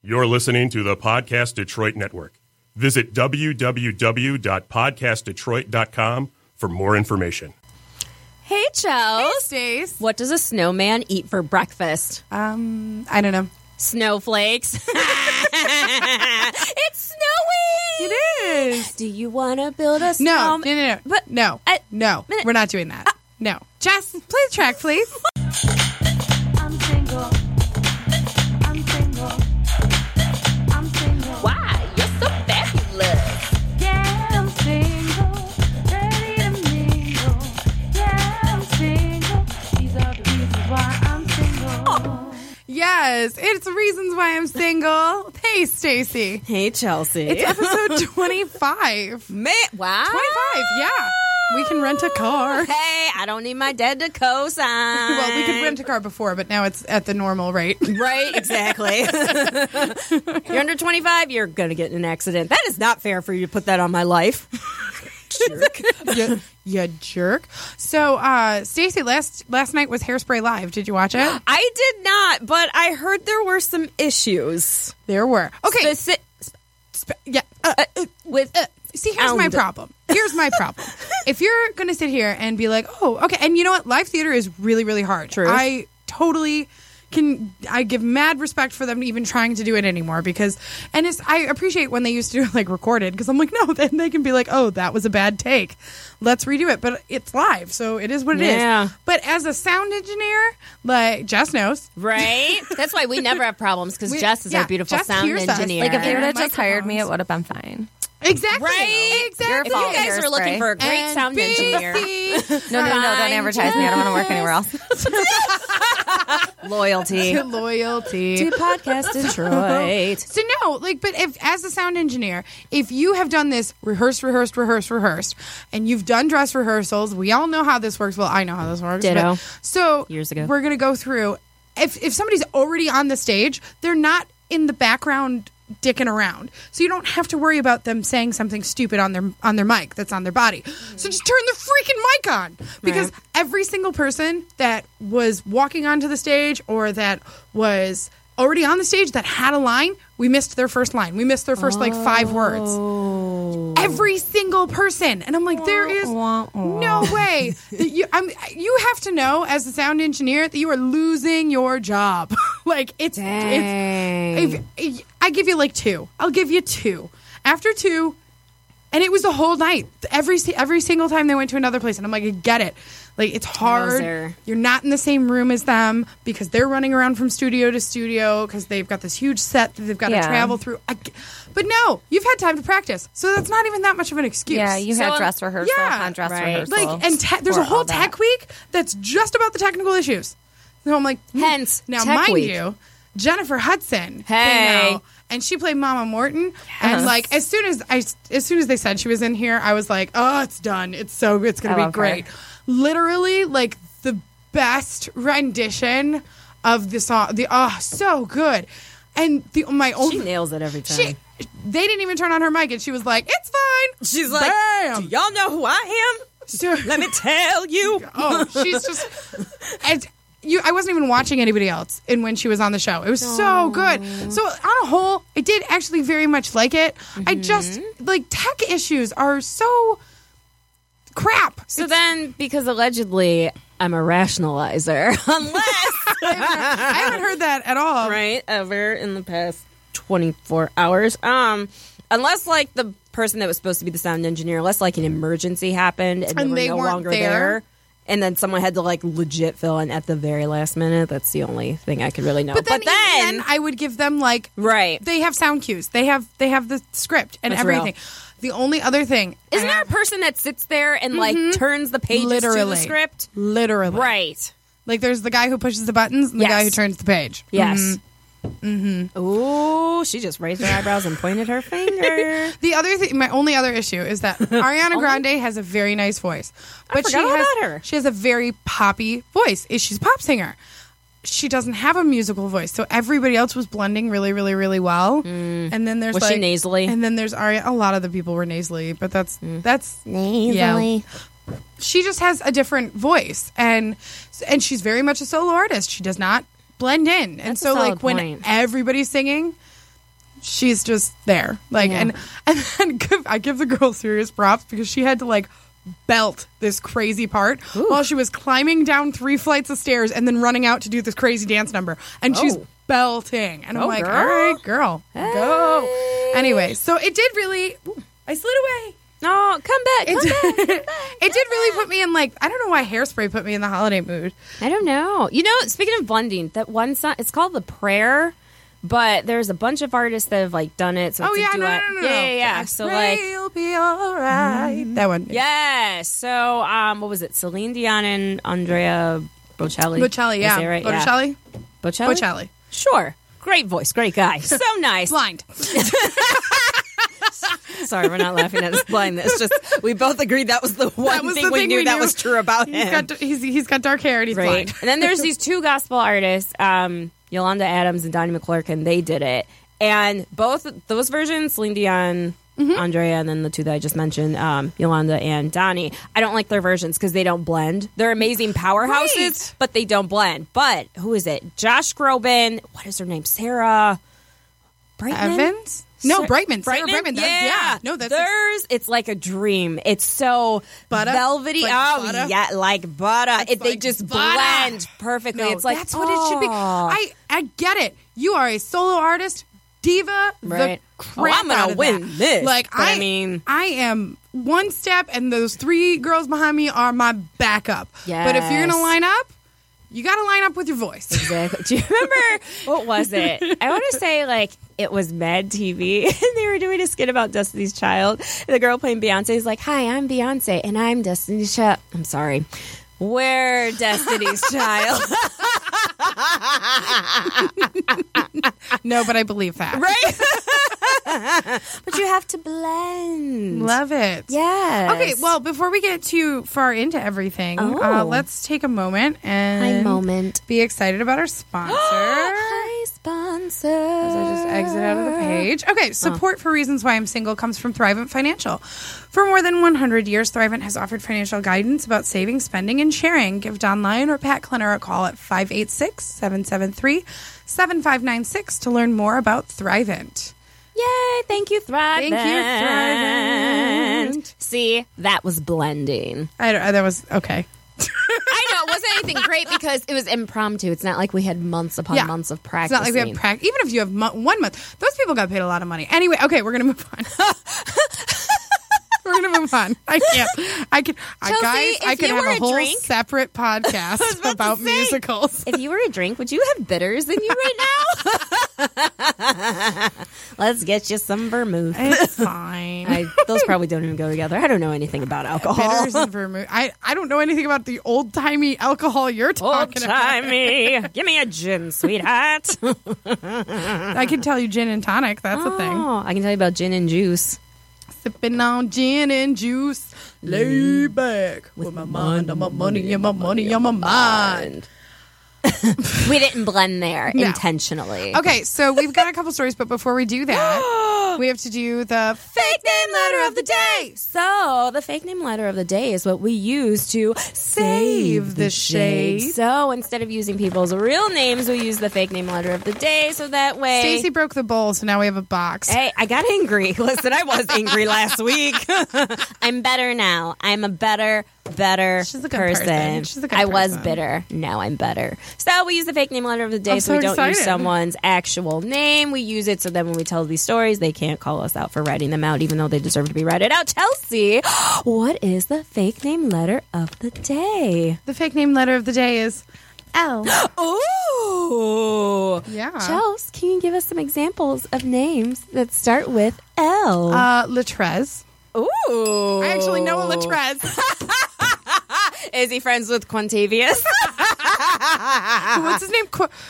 You're listening to the Podcast Detroit Network. Visit www.podcastdetroit.com for more information. Hey, Chels. Hey, Stace. What does a snowman eat for breakfast? I don't know. Snowflakes. It's snowing. It is. Do you want to build a No, snowman? no. But No, we're not doing that. No. Jess, play the track, please. I'm single. I'm single. I'm single. Why? You're so fabulous. Yeah, I'm single. Ready to mingle. Yeah, I'm single. These are the reasons why I'm single. Yes, it's reasons why I'm single. Hey, Stacy. Hey, Chelsea. It's episode 25. Wow. 25, yeah. We can rent a car. Hey, I don't need my dad to co-sign. Well, we could rent a car before, but now it's at the normal rate. Right, exactly. You're under 25, you're going to get in an accident. That is not fair for you to put that on my life. Jerk. You jerk. So, Stacy, last night was Hairspray Live. Did you watch it? I did not, but I heard there were some issues. There were. Okay. Yeah. With See, here's my problem. Here's my problem. If you're going to sit here and be like, oh, okay. And you know what? Live theater is really, really hard. True. I totally I give mad respect for them even trying to do it anymore because, and I appreciate when they used to do it like recorded because I'm like, no, then they can be like, oh, that was a bad take. Let's redo it. But it's live, so it is what it is. But as a sound engineer, like Jess knows. Right? That's why we never have problems because Jess is our beautiful Jess sound hears us. engineer. Like, if they would have And just hired me, it would have been fine. Exactly. Right? Exactly. If you guys are looking for a great sound engineer. No, don't advertise me. I don't want to work anywhere else. Loyalty. Loyalty. To Podcast Detroit. So no, but if as a sound engineer, if you have done this rehearsed, and you've done dress rehearsals, we all know how this works. Well, I know how this works. Ditto. So Years ago. we're gonna go through. If somebody's already on the stage, they're not in the background dicking around, so you don't have to worry about them saying something stupid on their mic that's on their body. So just turn the freaking mic on, because every single person that was walking onto the stage or that was already on the stage that had a line, we missed their first line. We missed their first 5 words. Every single person. And I'm like, there is no way that you have to know as a sound engineer that you are losing your job. It's I give you 2. I'll give you 2. After 2, and it was the whole night. Every single time they went to another place, and I'm like, I get it. It's hard. Loser. You're not in the same room as them because they're running around from studio to studio because they've got this huge set that they've got to travel through. But no, you've had time to practice, so that's not even that much of an excuse. Yeah, you had dress rehearsal, dress rehearsal. There's a whole tech week that's just about the technical issues. So I'm like, hence now, Tech mind Week. you, Jennifer Hudson Hey. came out, and she played Mama Morton. And as soon as they said she was in here, I was like, oh, it's done. It's so good. It's going to be great. Her. Literally, the best rendition of the song. So good. And She nails it every time. They didn't even turn on her mic, and she was like, it's fine. She's like, bam. do y'all know who I am? Let me tell you. Oh, she's just... I wasn't even watching anybody else when she was on the show. It was so good. So on a whole, I did actually very much like it. I just, tech issues are so crap. So then, because allegedly I'm a rationalizer, unless... I haven't heard that at all. Right, ever in the past 24 hours. Unless, the person that was supposed to be the sound engineer, unless, an emergency happened and they were no weren't longer there. And then someone had to legit fill in at the very last minute. That's the only thing I could really know. But then I would give them right. They have sound cues. They have the script and That's everything. real. The only other thing Isn't there a person that sits there and turns the pages to the script? Literally. Right. There's the guy who pushes the buttons and the guy who turns the page. Yes. Ooh, she just raised her eyebrows and pointed her finger. The other thing, my only other issue is that Ariana Grande has a very nice voice, but I forgot about her. She has a very poppy voice. She's a pop singer. She doesn't have a musical voice, so everybody else was blending really, really, really well. And then there's Was she nasally? And then there's Ariana. A lot of the people were nasally, but that's nasally. Yeah. She just has a different voice, and she's very much a solo artist. She does not blend in, and That's a so solid when point. everybody's singing, she's just there. Like, Yeah. and then I give the girl serious props because she had to like belt this crazy part while she was climbing down 3 flights of stairs and then running out to do this crazy dance number. And she's belting. And I'm like, girl. all right, girl, go. Anyway, so it did really, I slid away. No, come back. It did really put me in like, I don't know why Hairspray put me in the holiday mood. I don't know. You know, speaking of blending, that one song, it's called The Prayer, but there's a bunch of artists that have like done it. So it's a duet. No. Yeah. So like, you'll be all right. That one. yeah. So what was it? Celine Dion and Andrea Bocelli. Bocelli, yeah. Is that right? Bocelli? Yeah. Bocelli. Bocelli. Sure. Great voice. Great guy. So nice. Blind. Sorry, we're not laughing at his blindness. Just we both agreed that was the one thing we knew that was true about him. He's got dark hair and he's blind. And then there's these 2 gospel artists, Yolanda Adams and Donnie McClurkin. They did it, and both those versions, Celine Dion, Andrea, and then the 2 that I just mentioned, Yolanda and Donnie. I don't like their versions because they don't blend. They're amazing powerhouses, Right. but they don't blend. But who is it? Josh Groban. What is her name? Sarah Brightman? Evans? No, Brightman. Sarah Brightman? Brightman. Yeah. No, that's theirs. It's like a dream. It's so Butter? velvety. Like oh, butter? yeah, like butter. They like just butter. blend perfectly. No, it's like that's what it should be. I get it. You are a solo artist, diva, Right. the crap I'm gonna out of win that. this, Like but I mean- I am one step, and those 3 girls behind me are my backup. But if you're gonna Yes. line up, you got to line up with your voice. Exactly. Do you remember what was it? I want to say like it was Mad TV, and they were doing a skit about Destiny's Child. And the girl playing Beyonce is like, "Hi, I'm Beyonce, and I'm Destiny's Child." I'm sorry, we're Destiny's Child, No, but I believe that. right? But you have to blend. Love it. Yes. Okay, well, before we get too far into everything, Oh. let's take a moment and Hi, moment. be excited about our sponsor. Hi, sponsor. As I just exit out of the page. Okay, support for Reasons Why I'm Single comes from Thrivent Financial. For more than 100 years, Thrivent has offered financial guidance about saving, spending, and sharing. Give Don Lyon or Pat Klenner a call at 586-773-7596 to learn more about Thrivent. Yay, thank you, Thrivent. Thank you, Thrivent. See, that was blending. That was okay. I know, it wasn't anything great because it was impromptu. It's not like we had months upon months of It's practicing. not like we have practice. Even if you have 1 month, those people got paid a lot of money. Anyway, okay, we're gonna move on. We're gonna move on. I can't. Chelsea, I if could you have were a a whole drink- separate podcast about say. musicals. If you were a drink, would you have bitters in you right now? Let's get you some vermouth. It's fine. Those probably don't even go together. I don't know anything about alcohol. Bitters and vermouth. I don't know anything about the old timey alcohol you're talking about. Old-timey. Give me a gin, sweetheart. I can tell you gin and tonic. That's a thing. Oh, I can tell you about gin and juice. Sipping on gin and juice, lay back with my mind on my money and my money on my mind. We didn't blend there No. intentionally. Okay, so we've got a couple stories, but before we do that, we have to do the fake name letter of the day. So, the fake name letter of the day is what we use to Save the shade. So, instead of using people's real names, we use the fake name letter of the day so that way. Stacey broke the bowl, so now we have a box. Hey, I got angry. Listen, I was angry last week. I'm better now. I'm a better She's a good person. She's a good I was person. bitter. Now I'm better. So we use the fake name letter of the day I'm so we so don't use excited. someone's actual name. We use it so then when we tell these stories, they can't call us out for writing them out, even though they deserve to be read out. Chelsea, what is the fake name letter of the day? The fake name letter of the day is L. Ooh. Yeah. Chelsea, can you give us some examples of names that start with L? Latrez. Ooh. I actually know a Latrez. Is he friends with Quintavious? What's his name?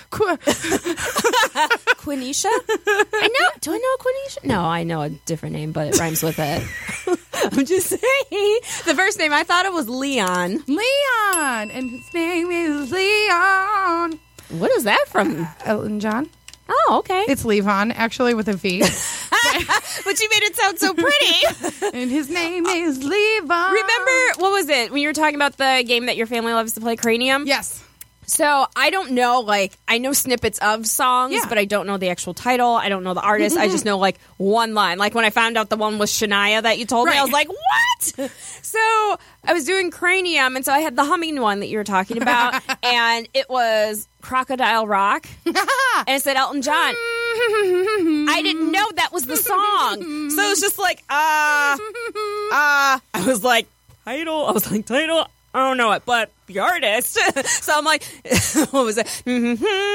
Quenisha? I know. Do I know a Quenisha? No, I know a different name, but it rhymes with it. I'm just saying. The first name, I thought it was Leon. Leon. And his name is Leon. What is that from? Elton John. Oh, okay. It's Levon, actually, with a V. But you made it sound so pretty. And his name is Levon. Remember, what was it? When you were talking about the game that your family loves to play, Cranium? Yes. So I don't know, like, I know snippets of songs, but I don't know the actual title. I don't know the artist. I just know, like, one line. Like, when I found out the one was Shania that you told me, I was like, what? So I was doing Cranium, and so I had the humming one that you were talking about, and it was Crocodile Rock, and it said Elton John. I didn't know that was the song. So it was just like, I was like, title? I was like, title? I don't know it, but the artist. So I'm like, what was it? The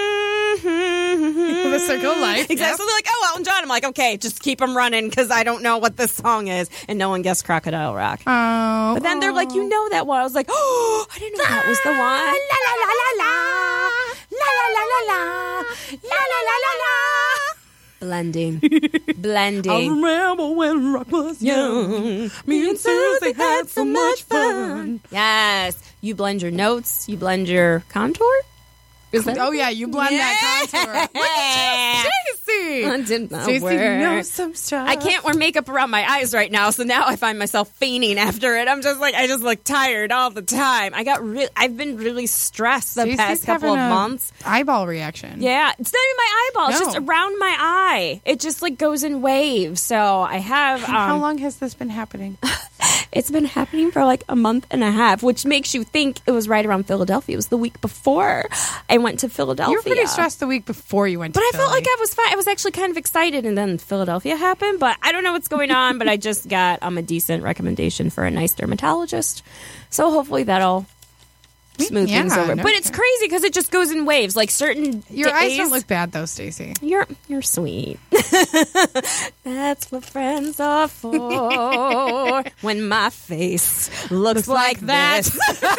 Circle of Life. Exactly. Yep. So they're like, oh, Elton John. I'm like, okay, just keep them running because I don't know what this song is. And no one guessed Crocodile Rock. Oh. But then they're like, you know that one. I was like, oh, I didn't know that was the one. La la la la la. La la la la la. La la la la la. Blending. I remember when rock was young. Me and Susie had so much fun. Yes. You blend your notes. You blend your contour. Is that you blend that contour. Look at you, Stacey. I did not Stacey work. knows some stuff. I can't wear makeup around my eyes right now, so now I find myself fainting after it. I'm just like, I just look tired all the time. I've been really stressed the Stacey's past couple of having a months. eyeball reaction. Yeah, it's not even my eyeball. It's No. just around my eye. It just like goes in waves. So I have. How long has this been happening? It's been happening for like a month and a half, which makes you think it was right around Philadelphia. It was the week before I went to Philadelphia. You were pretty stressed the week before you went to But I felt Philly. like I was fine. I was actually kind of excited, and then Philadelphia happened. But I don't know what's going on. But I just got a decent recommendation for a nice dermatologist. So hopefully that'll smooth things over. no But it's crazy because it just goes in waves. Like certain Your eyes days, don't look bad, though, Stacey. You're sweet. That's what friends are for. When my face looks like that.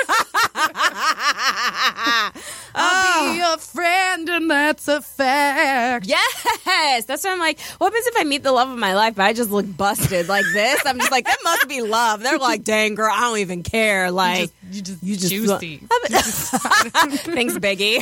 I'll be your friend, and that's a fact. Yes, that's why I'm like, what happens if I meet the love of my life, but I just look busted like this? I'm just like, that must be love. They're like, dang, girl, I don't even care. Like, You just juicy. juicy. Thanks, Biggie.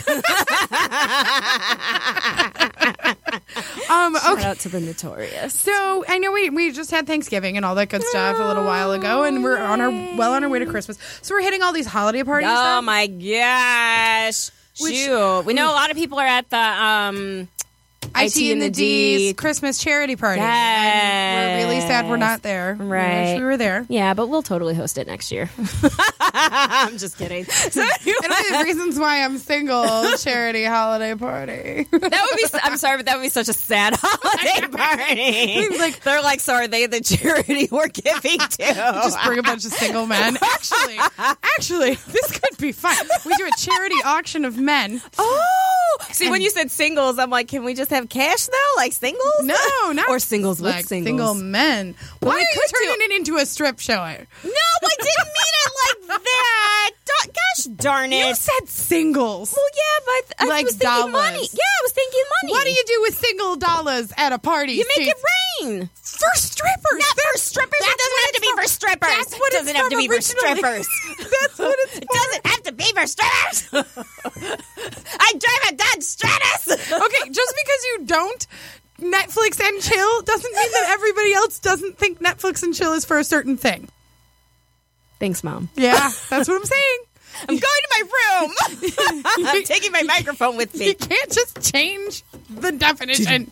Shout out to the Notorious. So I know we just had Thanksgiving and all that good stuff a little while ago, and we're on our way to Christmas. So we're hitting all these holiday parties. Oh now. my gosh! Shoot, we know a lot of people are at the IT and the D's Christmas charity party. And we're really sad we're not there. Right. We wish we were there. Yeah, but we'll totally host it next year. I'm just kidding. So It'll be the reasons why I'm single charity holiday party. that would be. I'm sorry, but that would be such a sad holiday party. Like- they're like, sorry, they the charity we're giving to. Just bring a bunch of single men. Actually, this could be fun. We do a charity auction of men. Oh, see, when you said singles, I'm like, can we just have cash though, like singles? No, not or singles like with singles. single men. Why we are you could turning it into a strip show? No, I didn't mean it like that. Gosh darn it! You said singles. Well, yeah, but I Like was thinking dollars. money. Yeah, I was thinking money. What do you do with single dollars at a party? You make it Steve? rain. For strippers. Not for strippers. It doesn't have to be for strippers. That's what it doesn't it's have to from be for originally. strippers. That's what it's It doesn't have to be for strippers. I drive a Dodge Stratus. Okay, just because you don't Netflix and chill doesn't mean that everybody else doesn't think Netflix and chill is for a certain thing. Thanks, Mom. Yeah, that's what I'm saying. I'm going to my room. I'm taking my microphone with me. You can't just change the definition.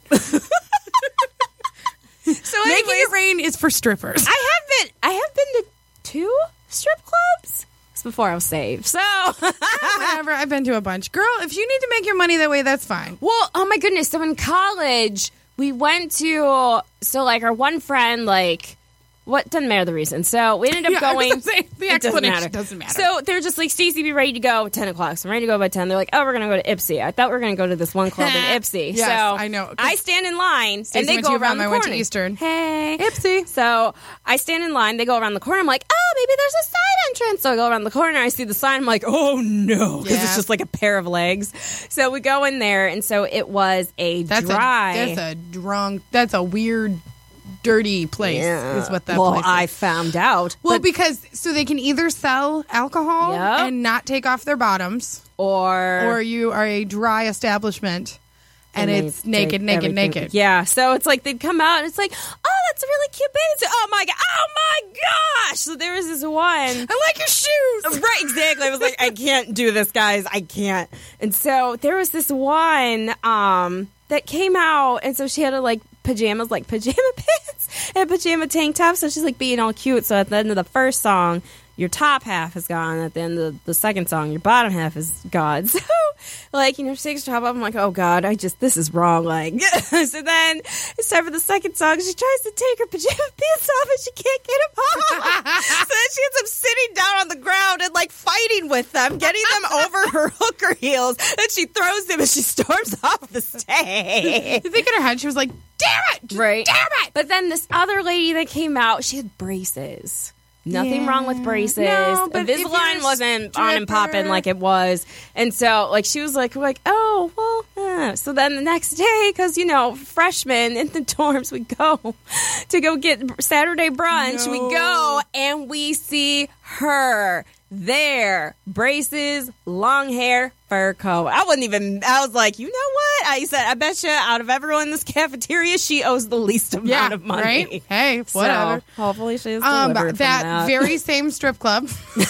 So Making anyways, it rain is for strippers. I have been to 2 strip clubs. It's before I was saved. So Whatever, I've been to a bunch. Girl, if you need to make your money that way, that's fine. well, oh my goodness. So in college, we went to like our one friend, like, what doesn't matter the reason. So we ended up Yeah, I was going. gonna say, the It explanation doesn't matter. So they're just like, Stacey, be ready to go at 10 o'clock. So I'm ready to go by 10. They're like, oh, we're going to go to Ipsy. I thought we were going to go to this one club in Ipsy. Yes, so I know. I stand in line, Stacey and they went go to around UVM, the I corner. went to Eastern. Hey. Ipsy. So I stand in line. They go around the corner. I'm like, oh, maybe there's a side entrance. So I go around the corner. I see the sign. I'm like, oh, no. Because Yeah. it's just like a pair of legs. So we go in there. And so it was a That's dry. that's a weird, dirty place is what that well, place is. I found out. Well, But- because so they can either sell alcohol Yep. and not take off their bottoms, or you are a dry establishment and they it's naked, take naked, everything. naked. Yeah. So it's like they'd come out and it's like, oh, that's a really cute bathing suit. Oh my gosh. So there was this one. I like your shoes. Right, exactly. I was like, I can't do this, guys. I can't. And so there was this one that came out, and so she had pajamas, like pajama pants and a pajama tank top. So she's like being all cute. So at the end of the first song, your top half is gone. At the end of the second song, your bottom half is gone. So, she takes her top off. I'm like, oh, God, this is wrong. So then it's time for the second song. She tries to take her pajama pants off, and she can't get them off. So then she ends up sitting down on the ground and, fighting with them, getting them over her hooker heels. Then she throws them, and she storms off the stage. You think in her head, she was like, damn it! Right. Damn it! But then this other lady that came out, she had braces. Nothing wrong with braces. No, but Invisalign wasn't on and popping like it was. And so, she was like, oh, well, So then the next day, because, freshmen in the dorms, we go to go get Saturday brunch. We go, and we see her there. Braces, long hair, fur coat. I was like, you know what? I said, I bet you out of everyone in this cafeteria, she owes the least amount of money. Right? Hey, whatever. So, hopefully she is delivered that very same strip club.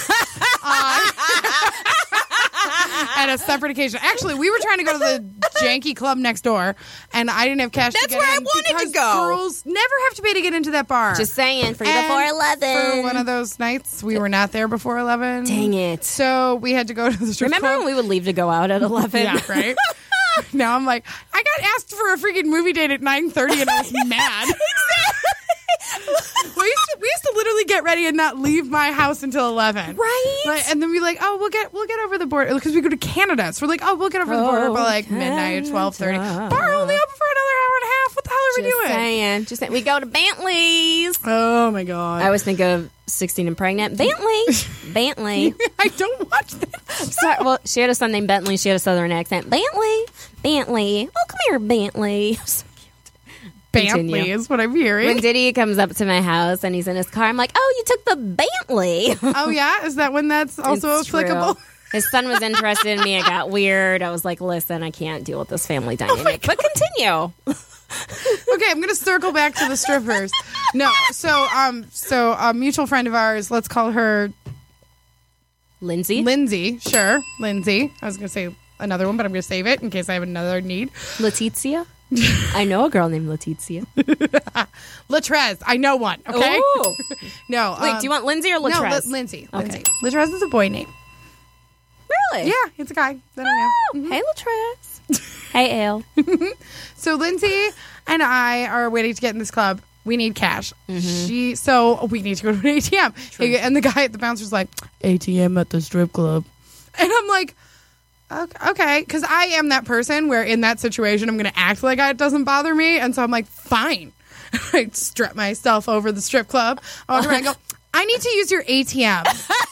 At a separate occasion. Actually, we were trying to go to the janky club next door, and I didn't have cash to get in. That's where I wanted to go. Girls never have to pay to get into that bar. Just saying, free before 11. For one of those nights, we were not there before 11. Dang it. So we had to go to the strip club. Remember when we would leave to go out at 11? Yeah, right? Now I'm like, I got asked for a freaking movie date at 9:30, and I was mad. We used to literally get ready and not leave my house until 11. Right? And then we'll get over the border because we go to Canada. So we're like, we'll get over the border by midnight, 12:30. Bar only open for another hour and a half. What the hell are we doing? Just saying. We go to Bentley's. Oh my God. I always think of 16 and Pregnant. Bentley. I don't watch that. Sorry, well, she had a son named Bentley. She had a southern accent. Bentley. Oh, come here, Bentley. Bentley is what I'm hearing. When Diddy comes up to my house and he's in his car, I'm like, oh, you took the Bentley. Oh, yeah? Is that when that's also applicable? True. His son was interested in me. It got weird. I was like, listen, I can't deal with this family dynamic. But continue. Okay, I'm going to circle back to the strippers. No, so a mutual friend of ours, let's call her Lindsay, sure. Lindsay. I was going to say another one, but I'm going to save it in case I have another need. Letizia. I know a girl named Letizia. Latrez. I know one. Okay. Ooh. No. Wait, do you want Lindsay or Latrez? No, Lindsay. Okay. Lindsay. Latrez is a boy name. Really? Yeah, it's a guy that I know. Mm-hmm. Hey, Latrez. Hey, Ale. So Lindsay and I are waiting to get in this club. We need cash. So we need to go to an ATM. True. And the guy at the bouncer's like, ATM at the strip club. And I'm like, okay, because I am that person where in that situation I'm going to act like it doesn't bother me, and so I'm like, fine. I strap myself over the strip club. I walk around and go, I need to use your ATM.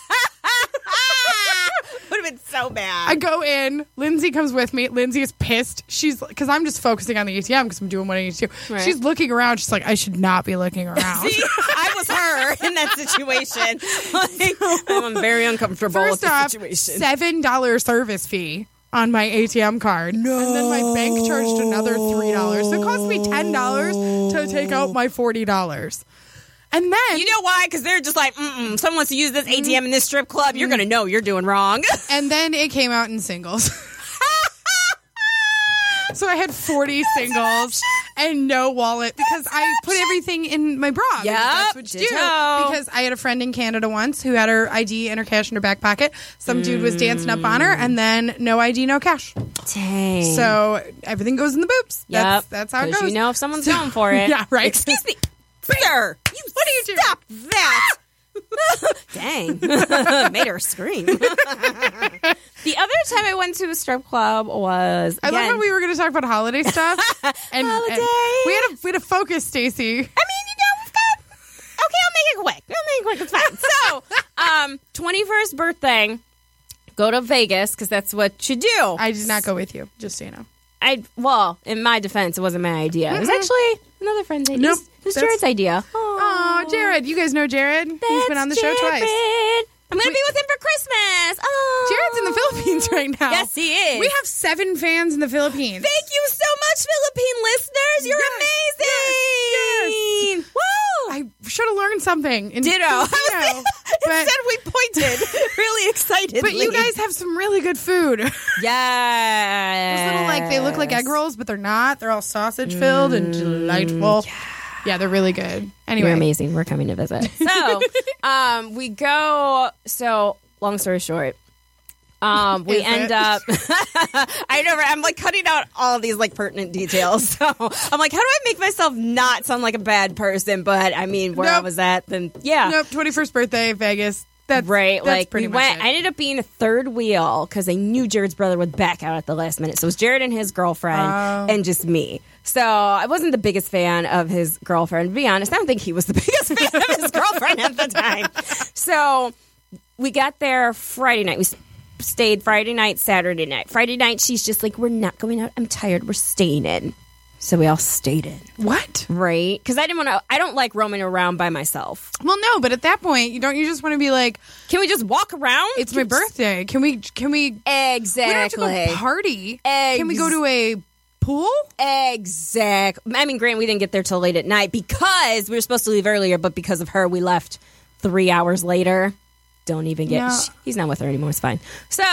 Would have been so bad. I go in. Lindsay comes with me. Lindsay is pissed. She's because I'm just focusing on the ATM because I'm doing what I need to do. Right. She's looking around. She's like, I should not be looking around. See, I was her in that situation. I'm very uncomfortable with the situation. $7 service fee on my ATM card. No. And then my bank charged another $3. So it cost me $10 to take out my $40. And then... You know why? Because they're just like, someone wants to use this ATM in this strip club. You're going to know you're doing wrong. And then it came out in singles. So I had 40 singles and no wallet because I put everything in my bra. Yeah, that's what you do. Because I had a friend in Canada once who had her ID and her cash in her back pocket. Some dude was dancing up on her, and then no ID, no cash. Dang. So everything goes in the boobs. Yep. That's how it goes. You know if someone's going for it. Yeah, right. Excuse me, sir. What are you doing? Stop that. Dang. Made her scream. The other time I went to a strip club was I love how we were going to talk about holiday stuff. And we had a focus, Stacey. I mean, we've got... Okay, I'll make it quick. It's fine. So, 21st birthday, go to Vegas, because that's what you do. I did not go with you, just so you know. Well, in my defense, it wasn't my idea. It was actually another friend's idea. Nope. It was Jared's idea. Oh, Jared. You guys know Jared? He's been on the show twice. I'm going to be with him for Christmas. Oh. Jared's in the Philippines right now. Yes, he is. We have 7 fans in the Philippines. Thank you so much, Philippine listeners. You're amazing. Yes. Woo! should have learned something. Ditto. But, Instead, we pointed really excitedly. but you guys have some really good food. Yeah. Those little, like, they look like egg rolls, but they're not. They're all sausage filled and delightful. Yeah, they're really good. Anyway. You're amazing. We're coming to visit. So, we go. So, long story short, we end up. I know. I'm like cutting out all of these like pertinent details. So I'm like, how do I make myself not sound like a bad person? But I mean, where I was at, then Nope. 21st birthday, Vegas. That's right. That's Like pretty we much went. it. I ended up being a third wheel because I knew Jared's brother would back out at the last minute. So it was Jared and his girlfriend and just me. So I wasn't the biggest fan of his girlfriend. To be honest, I don't think he was the biggest fan of his girlfriend at the time. So we got there Friday night. We stayed Friday night, Saturday night. Friday night, she's just like, we're not going out. I'm tired. We're staying in. So we all stayed in. What? Right? Because I don't like roaming around by myself. Well, no, but at that point, don't you just want to be like, Can we just walk around? it's my birthday. Can we Exactly. We don't have to go party. Can we go to a pool? Exactly. I mean, Grant, we didn't get there till late at night because we were supposed to leave earlier, but because of her, we left 3 hours later. Don't even get. No. He's not with her anymore. It's fine. So,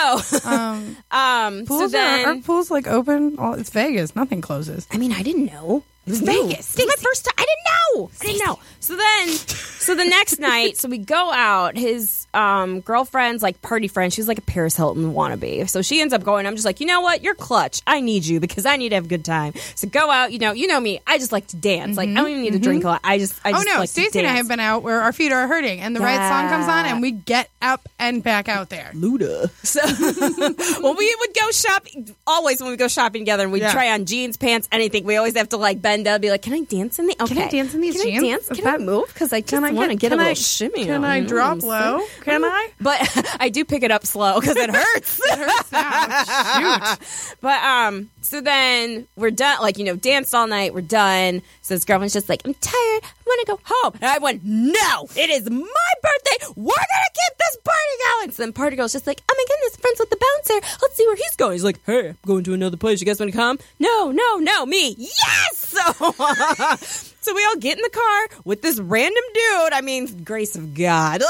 Pools so then, are pools like open? Oh, it's Vegas. Nothing closes. I mean, I didn't know. It was Vegas. It was my first time. I didn't know. So the next night, so we go out. His girlfriend's like party friend. She's like a Paris Hilton wannabe. So she ends up going. I'm just like, you know what? You're clutch. I need you because I need to have a good time. So go out. You know me. I just like to dance. Like I don't even need to drink a lot. I just Oh no, like to Stacey and I dance. have been out where our feet are hurting, and the right song comes on, and we get up and back out there. Luda. So when we would go shopping, always when we go shopping together, and we'd try on jeans, pants, anything, we always have to like bend up, and be like, "Can I dance in the? Okay. Can I dance in these Can jeans? I dance? Is Can that- I move? Because I just want to get a little shimmy. Can I drop low? Can I? But I do pick it up slow because it hurts. It hurts now. Shoot. But so then we're done. Like danced all night. We're done. So this girlfriend's just like, I'm tired. I want to go home. And I went, no, it is my birthday. We're gonna keep this party going. So then party girl's just like, oh my goodness, friends with the bouncer. Let's see where he's going. He's like, hey, I'm going to another place. You guys want to come? No, me. Yes. So we all get in the car with this random dude. I mean, grace of God.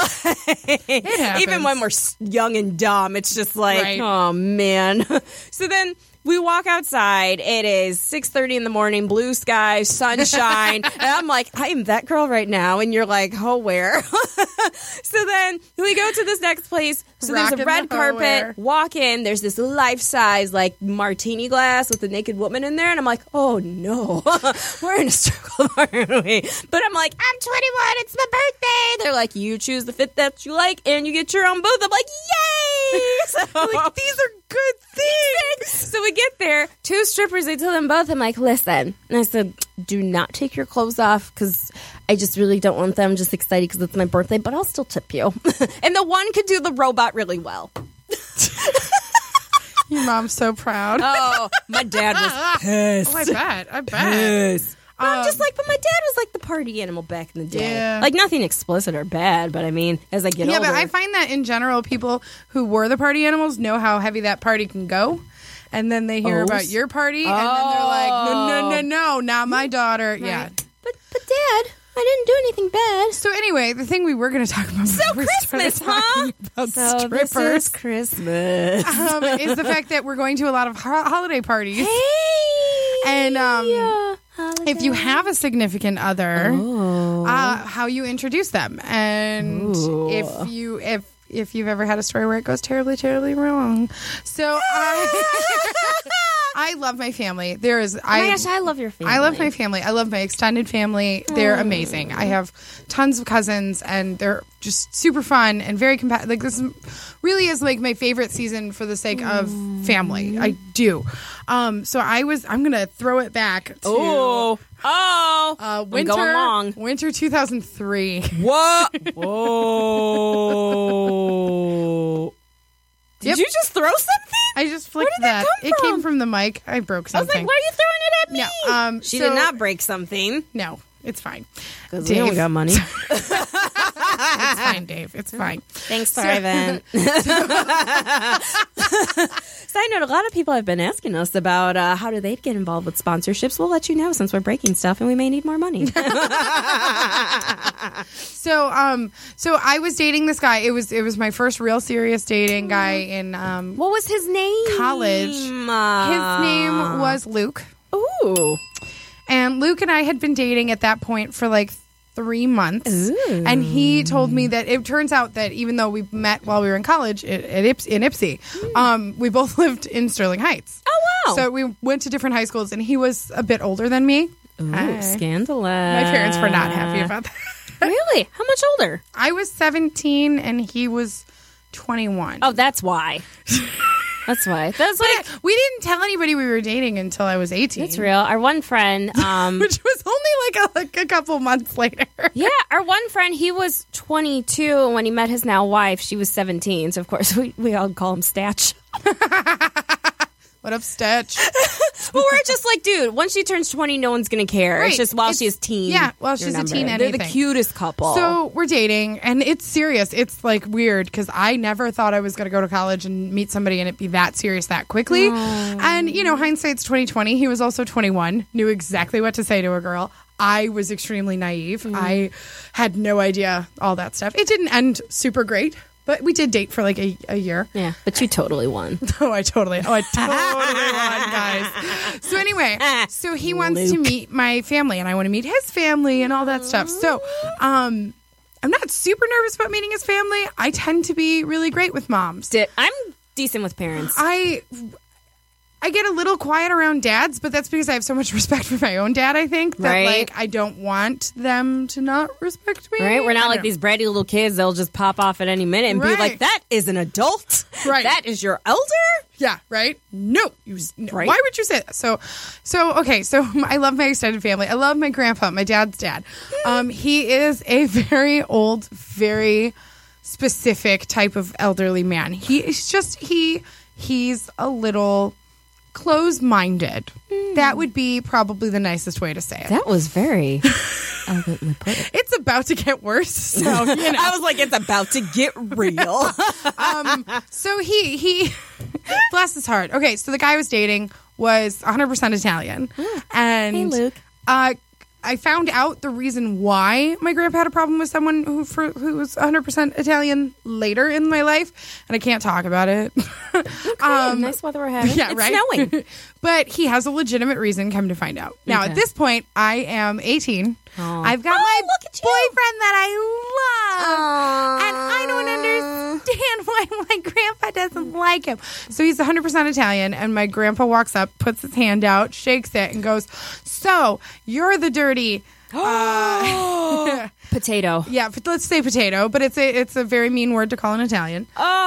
Even when we're young and dumb, it's just like, oh man. So then we walk outside. It is 6:30 in the morning, blue sky, sunshine. And I'm like, I am that girl right now. And you're like, oh, where? So then we go to this next place. So there's a red carpet. Walk in. There's this life-size, like, martini glass with a naked woman in there. And I'm like, oh, no. We're in a circle, aren't we? But I'm like, I'm 21. It's my birthday. They're like, you choose the fit that you like, and you get your own booth. I'm like, yay! So, Like, these are good things. So we get there, two strippers, I tell them both, I'm like, listen. And I said, do not take your clothes off because I just really don't want them just excited because it's my birthday, but I'll still tip you. And the one could do the robot really well. Your mom's so proud. Oh, my dad was pissed. Oh, I bet. Pissed. But I'm just like, but my dad was like the party animal back in the day. Yeah. Like nothing explicit or bad, but I mean, as I get older. But I find that in general, people who were the party animals know how heavy that party can go. And then they hear about your party, and then they're like, no, not my daughter. Right. Yeah. But Dad, I didn't do anything bad. So anyway, the thing we were going to talk about So Christmas, huh? About So strippers this is Christmas. is the fact that we're going to a lot of holiday parties. Hey! And holiday. if you have a significant other, how you introduce them, and if you've ever had a story where it goes terribly, terribly wrong. So I love my family. Oh my gosh, I love your family. I love my family. I love my extended family. They're amazing. I have tons of cousins, and they're just super fun and very compatible. Like this really is like my favorite season for the sake of family. I do. So I'm gonna throw it back to I'm going long. winter 2003. What? Whoa! Did you just throw something? I just flicked Where did that come It came from? from the mic. I broke I was something. like, why are you throwing it at me? No, She did not break something. No, it's fine. Because we don't got money. It's fine, Dave. It's fine. Thanks, Ivan. Side note, a lot of people have been asking us about how do they get involved with sponsorships. We'll let you know since we're breaking stuff and we may need more money. So I was dating this guy. It was my first real serious dating guy in What was his name? college. His name was Luke. Ooh. And Luke and I had been dating at that point for like 3 months. Ooh. And he told me that it turns out that even though we met while we were in college in Ipsy, we both lived in Sterling Heights. Oh, wow. So we went to different high schools, and he was a bit older than me. Ooh, scandalous. My parents were not happy about that. Really? How much older? I was 17 and he was 21. Oh, that's why. That's why. That's like we didn't tell anybody we were dating until I was 18. That's real. Our one friend, which was only like a couple months later. Yeah, our one friend, he was 22, and when he met his now wife, she was 17. So of course we all call him Statch. What up, Stitch? Well, we're just like, dude, once she turns 20, no one's going to care. Right. It's just while she's teen. Yeah, while she's a teen, They're the cutest couple. So we're dating, and it's serious. It's like weird because I never thought I was going to go to college and meet somebody and it be that serious that quickly. And, hindsight's 20/20. He was also 21, knew exactly what to say to a girl. I was extremely naive. I had no idea all that stuff. It didn't end super great. But we did date for like a year. Yeah, but you totally won. I totally won, guys. So anyway, so he wants to meet my family, and I want to meet his family and all that stuff. So I'm not super nervous about meeting his family. I tend to be really great with moms. I'm decent with parents. I get a little quiet around dads, but that's because I have so much respect for my own dad, I think, that like I don't want them to not respect me. Right? We're not like these bratty little kids that'll just pop off at any minute and be like, that is an adult? Right. That is your elder? Yeah, right? No. Right. Why would you say that? So I love my extended family. I love my grandpa, my dad's dad. He is a very old, very specific type of elderly man. He's a little close-minded. That would be probably the nicest way to say it. That was very elegantly put. It's about to get worse. So, I was like, it's about to get real. So he bless his heart. Okay, so the guy I was dating was 100% Italian. And hey, Luke. I found out the reason why my grandpa had a problem with someone who was 100% Italian later in my life, and I can't talk about it. Okay, nice weather we're having. Yeah, it's right? snowing. But he has a legitimate reason, come to find out. Now, at this point, I am 18. I've got my boyfriend that I love. And I don't understand why my grandpa doesn't like him. So he's 100% Italian, and my grandpa walks up, puts his hand out, shakes it, and goes, "So, you're the dirty..." Potato. Yeah, let's say potato, but it's a very mean word to call an Italian.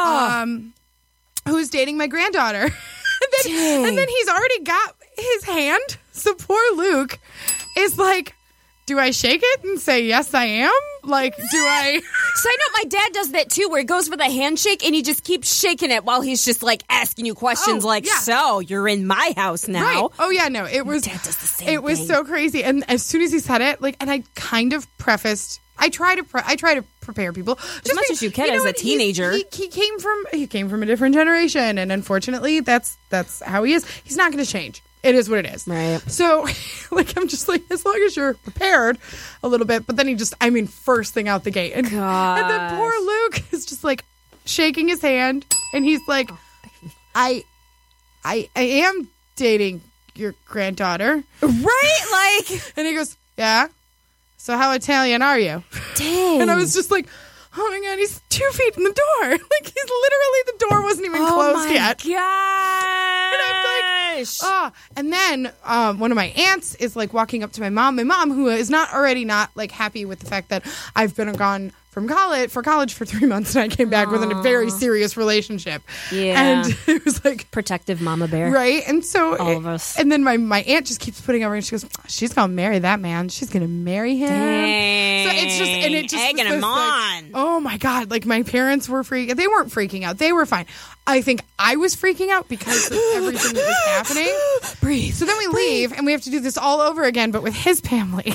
Who's dating my granddaughter. and then he's already got his hand. So poor Luke is like, do I shake it and say, yes, I am? Like, do I? So I know my dad does that too, where he goes for the handshake and he just keeps shaking it while he's just like asking you questions so you're in my house now. Right. Oh, yeah, no, it was. My dad does the same It was thing. so crazy. And as soon as he said it, and I kind of prefaced, I try to prepare people as much as you can as a teenager. He came from a different generation, and unfortunately, that's how he is. He's not going to change. It is what it is. Right. So, I'm just like, as long as you're prepared a little bit. But then first thing out the gate. And then poor Luke is just like shaking his hand. And he's like, I am dating your granddaughter. Right? And he goes, yeah. So how Italian are you? Dang. And I was just like, oh my God, he's 2 feet in the door. He's literally, the door wasn't even closed yet. Oh my gosh. And I'm like, and then one of my aunts is like walking up to my mom, who is already not happy with the fact that I've been gone from college for 3 months, and I came back with a very serious relationship. Yeah. And it was like protective mama bear. Right. And so all of us. And then my aunt just keeps putting over and she goes, she's gonna marry that man. She's gonna marry him. Dang. So it just egging him on. Oh my God. My parents were freaking. They weren't freaking out. They were fine. I think I was freaking out because of everything that was happening. Breathe. So then we leave and we have to do this all over again, but with his family.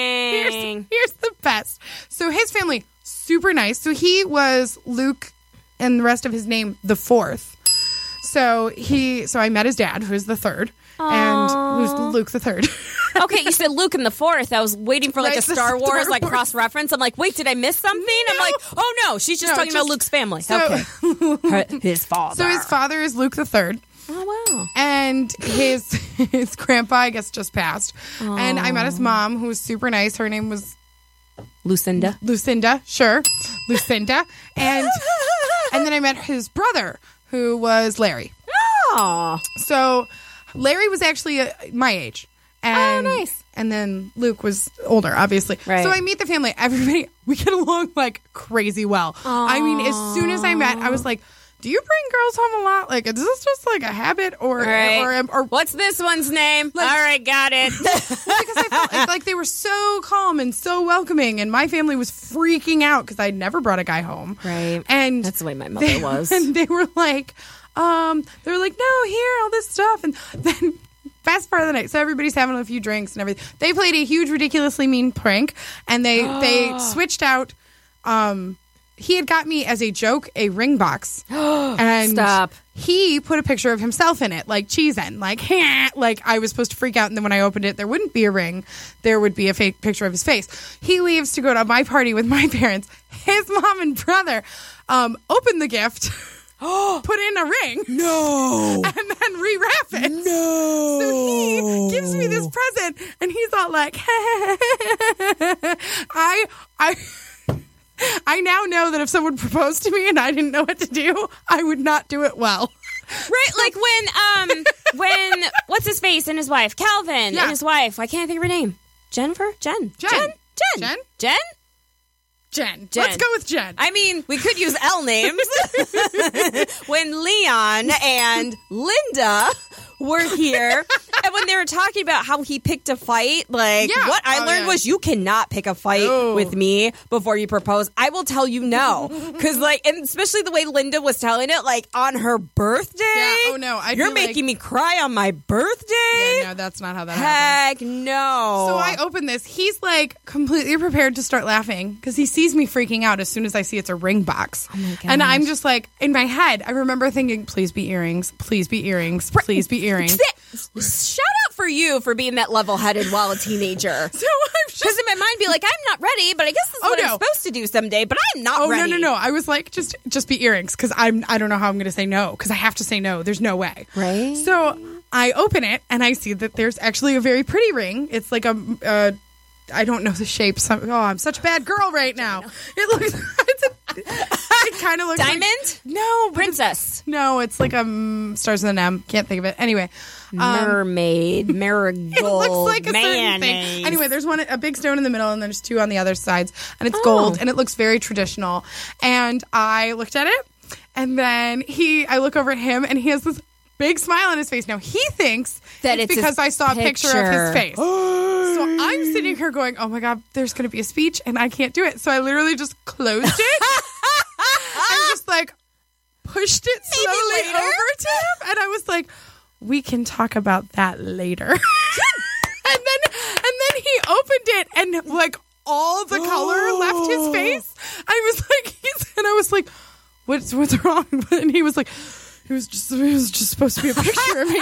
Dang. Here's the best. So his family, super nice. So he was Luke and the rest of his name the fourth. So I met his dad, who's the third, and who's Luke the third. Okay, you said Luke in the fourth. I was waiting for like a Star Wars like cross reference. I'm like, wait, did I miss something? No. I'm like, oh no, she's just talking about Luke's family. So, okay, his father. So his father is Luke the third. Oh wow. And his grandpa, I guess, just passed. And I met his mom, who was super nice. Her name was Lucinda. Sure, Lucinda. And then I met his brother, who was Larry. Oh. So Larry was actually my age. And, nice. And then Luke was older, obviously. Right. So I meet the family. Everybody, we get along like crazy well. I mean, as soon as I met, I was like, do you bring girls home a lot? Like, is this just like a habit or what's this one's name? Like, all right, got it. because I felt like they were so calm and so welcoming, and my family was freaking out because I'd never brought a guy home. Right. And that's the way my mother was. And they were like, no, here, all this stuff. And then best part of the night. So everybody's having a few drinks and everything. They played a huge, ridiculously mean prank, and they switched out. He had got me as a joke a ring box, and Stop. He put a picture of himself in it, like cheesin', like like I was supposed to freak out, and then when I opened it, there wouldn't be a ring, there would be a fake picture of his face. He leaves to go to my party with my parents. His mom and brother open the gift. Put in a ring. No. And then rewrap it. No. So he gives me this present, and he's all like, I now know that if someone proposed to me and I didn't know what to do, I would not do it well. Right, like when what's his face and his wife, Calvin and his wife. I can't think of her name. Jennifer? Jen. Let's go with Jen. I mean, we could use L names. When Leon and Linda were here, and when they were talking about how he picked a fight, what I learned was you cannot pick a fight with me before you propose. I will tell you no. Because, and especially the way Linda was telling it, on her birthday. Yeah, oh no. You're making me cry on my birthday? Yeah, no, that's not how that happened. Heck no. So I open this. He's, completely prepared to start laughing because he sees me freaking out as soon as I see it's a ring box. Oh my gosh. And I'm just in my head, I remember thinking, please be earrings. Please be earrings. Please be earrings. Shout out for you for being that level-headed while a teenager. So I'm because in my mind, be like, I'm not ready, but I guess this is what I'm supposed to do someday. But I'm not ready. No. I was like, just be earrings because I don't know how I'm going to say no because I have to say no. There's no way. Right. So I open it and I see that there's actually a very pretty ring. It's like I don't know the shape. I'm such a bad girl right now. It looks. It kind of looks diamond. No, princess. It's like starts with an M. Can't think of it. Anyway, mermaid, marigold. It looks like a mayonnaise. certain thing. Anyway, there's a big stone in the middle, and there's two on the other sides, and it's gold, and it looks very traditional. And I looked at it, and then I look over at him, and he has this big smile on his face. Now, he thinks that it's because I saw a picture of his face. So I'm sitting here going, oh my God, there's going to be a speech and I can't do it. So I literally just closed it and just pushed it slowly over to him. And I was like, we can talk about that later. and then he opened it and all the color left his face. I was like, what's wrong? And he was like, it was just supposed to be a picture of me.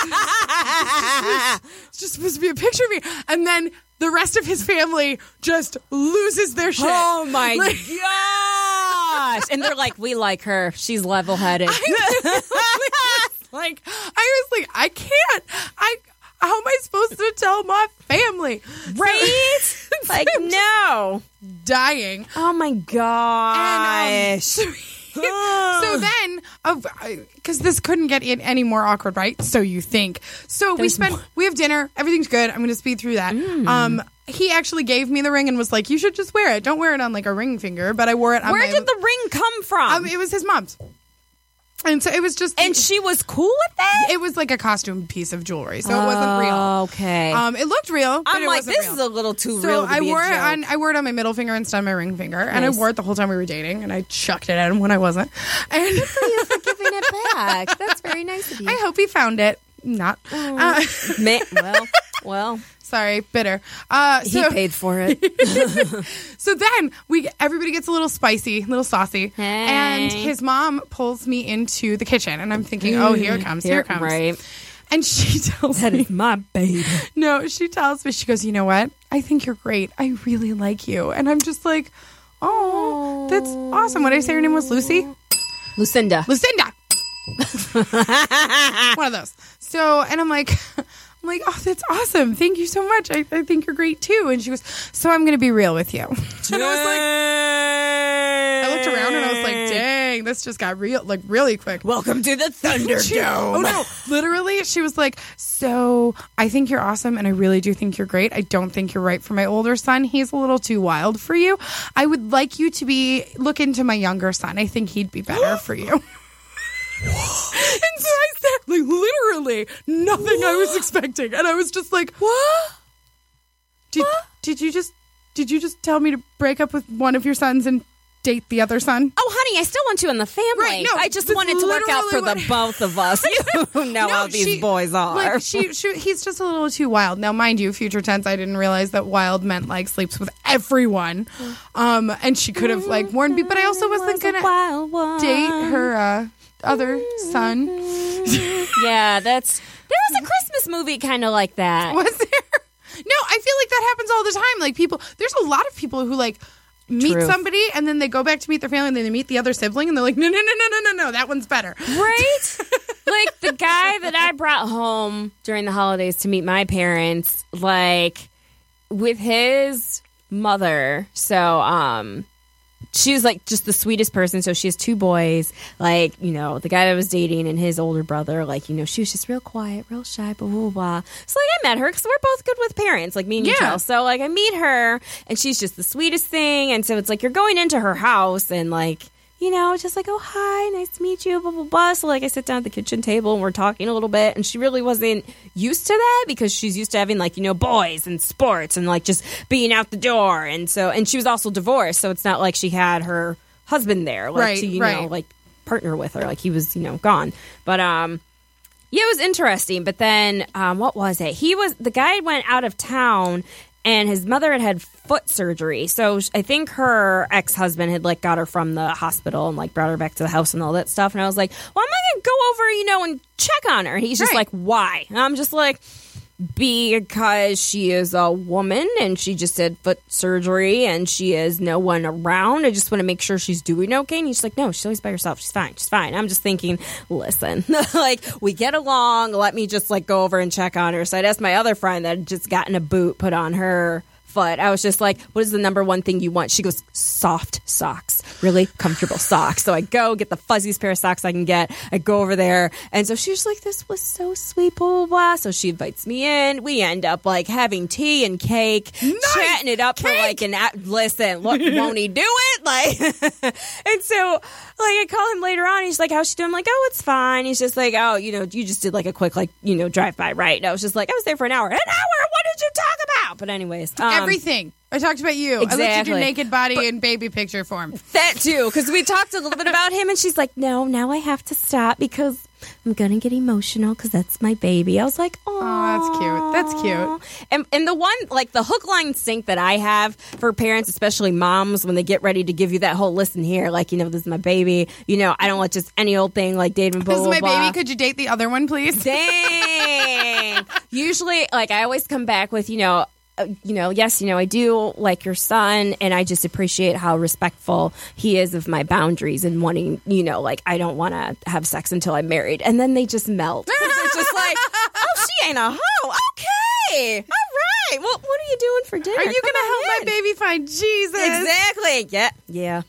It's just supposed to be a picture of me. And then the rest of his family just loses their shit. Oh my gosh. And they're like, we like her. She's level-headed. I was like, I can't. How am I supposed to tell my family? Right? No. Dying. Oh my gosh. And, so then, because this couldn't get any more awkward, right? So you think. So we have dinner. Everything's good. I'm going to speed through that. He actually gave me the ring and was like, you should just wear it. Don't wear it on a ring finger. But I wore it on Where did the ring come from? It was his mom's. And so it was just... And she was cool with that? It was like a costume piece of jewelry, so it wasn't real. Okay. It looked real, but I'm it like, wasn't this real. is a little too so real to be a joke. I wore it on my middle finger instead of my ring finger, and I wore it the whole time we were dating, and I chucked it at him when I wasn't. And Good for you for giving it back. That's very nice of you. I hope he found it. Not. Well, Well, sorry, bitter. He paid for it. So then everybody gets a little spicy, a little saucy, and his mom pulls me into the kitchen, and I'm thinking, oh, here it comes, here it comes. Right. And she tells That me, is my baby. no, she tells me, she goes, you know what? I think you're great. I really like you. And I'm just like, oh, that's awesome. What did I say her name was? Lucy? Lucinda. One of those. So, and I'm like, oh, that's awesome. Thank you so much. I think you're great too. And she goes, so I'm going to be real with you. And I was like, I looked around and I was like, dang, this just got real, like really quick. Welcome to the Thunderdome. Oh no, literally, she was like, so I think you're awesome and I really do think you're great. I don't think you're right for my older son. He's a little too wild for you. I would like you to look into my younger son. I think he'd be better for you. And so I said, like, literally nothing I was expecting, and I was just like, "What? Did you just tell me to break up with one of your sons and date the other son?" Oh, honey, I still want you in the family. Right, no, I just wanted to work out for the both of us. You know how these boys are. Like, he's just a little too wild. Now, mind you, future tense, I didn't realize that wild meant like sleeps with everyone. And she could have like warned me, but I also wasn't gonna date her other son. Yeah, there was a Christmas movie kind of like that. Was there? No, I feel like that happens all the time. Like there's a lot of people who like meet somebody and then they go back to meet their family and then they meet the other sibling and they're like, no, that one's better. Right? Like the guy that I brought home during the holidays to meet my parents, like with his mother. So, she was like just the sweetest person. So she has two boys, like, you know, the guy that I was dating and his older brother, like, you know, she was just real quiet, real shy, blah, blah, blah. So like I met her because we're both good with parents, like me and you. So like I meet her and she's just the sweetest thing. And so it's like you're going into her house and like, you know, just like, oh, hi, nice to meet you, blah, blah, blah. So, like, I sit down at the kitchen table and we're talking a little bit. And she really wasn't used to that because she's used to having, like, you know, boys and sports and, like, just being out the door. And so, and she was also divorced. So it's not like she had her husband there, like, to, you know, like, partner with her. Like, he was, you know, gone. But, yeah, it was interesting. But then, what was it? The guy went out of town. And his mother had foot surgery. So I think her ex-husband had, like, got her from the hospital and, like, brought her back to the house and all that stuff. And I was like, well, I'm not going to go over, you know, and check on her. And he's just like, why? And I'm just like, because she is a woman and she just had foot surgery and she has no one around. I just want to make sure she's doing okay. And he's like, no, she's always by herself. She's fine. She's fine. I'm just thinking, listen, like, we get along. Let me just, like, go over and check on her. So I'd asked my other friend that had just gotten a boot put on her foot. I was just like, what is the number one thing you want? She goes, soft socks, really comfortable socks. So I go get the fuzziest pair of socks I can get. I go over there. And so she's like, this was so sweet, blah, blah, blah. So she invites me in. We end up like having tea and cake, chatting it up for like an hour. Listen, look, won't he do it? Like, and so like I call him later on. He's like, how's she doing? I'm like, oh, it's fine. He's just like, oh, you know, you just did like a quick, like, you know, drive by, right? And I was just like, I was there for an hour. An hour? What did you talk about? But anyways, everything. I talked about you. Exactly. I looked at your naked body in baby picture form. That too, because we talked a little bit about him, and she's like, no, now I have to stop because I'm going to get emotional because that's my baby. I was like, oh, that's cute. That's cute. And the one, like the hook, line, sink that I have for parents, especially moms, when they get ready to give you that whole listen here, like, you know, this is my baby. You know, I don't want just any old thing like dating, blah, this blah, is my blah. baby. Could you date the other one, please? Dang. Usually, like, I always come back with, yes, I do like your son, and I just appreciate how respectful he is of my boundaries and wanting, like, I don't want to have sex until I'm married. And then they just melt. They're just like, oh, she ain't a hoe. Okay. All right. Well, what are you doing for dinner? Are you going to help my baby find Jesus? Exactly. Yeah.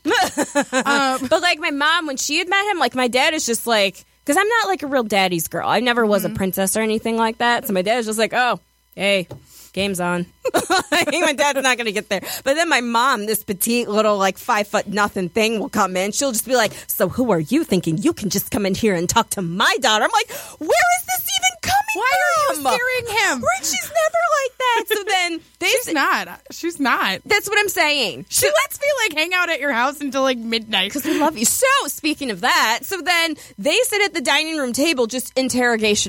But, like, my mom, when she had met him, like, my dad is just like, because I'm not, like, a real daddy's girl. I never was a princess or anything like that. So my dad is just like, oh, hey, game's on. My dad's not going to get there. But then my mom, this petite little, like, 5'0" thing will come in. She'll just be like, so who are you thinking you can just come in here and talk to my daughter? I'm like, where is this even coming from? Why are you scaring him? Right, she's never like that. So then She's not. That's what I'm saying. She lets me, like, hang out at your house until, like, midnight. Because we love you. So, speaking of that, so then they sit at the dining room table, just interrogation room.